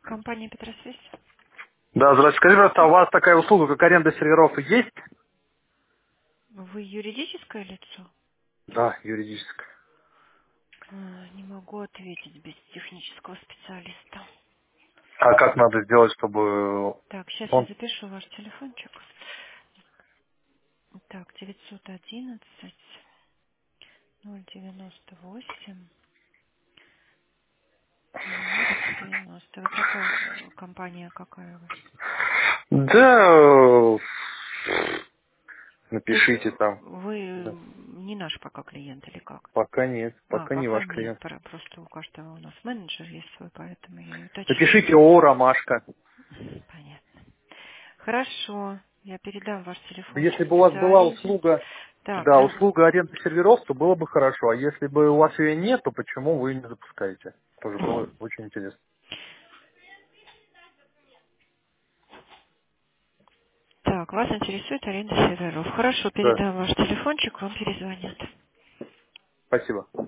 Компания Петросвязь. Да, здравствуйте. Скажите, пожалуйста, а у вас такая услуга, как аренда серверов, есть? Вы юридическое лицо? Да, юридическая. Не могу ответить без технического специалиста. А как надо сделать, чтобы Так, сейчас я он... запишу ваш телефончик. Так, 911 098 090. Вы какая компания какая вы? Да, То есть напишите там. вы Да. не наш пока клиент или как? Пока нет, А, пока не пока ваш нет. клиент. Просто у каждого у нас менеджер есть свой, поэтому я и уточняю. Напишите ООО «Ромашка». Понятно. Хорошо. Я передам ваш телефончик Если бы у вас была специалисту. услуга, Так, да, услуга аренды серверов, то было бы хорошо. А если бы у вас ее нет, то почему вы ее не запускаете? Тоже было очень интересно. так, вас интересует аренда серверов. Хорошо, Да, передам ваш телефончик, вам перезвонят. спасибо.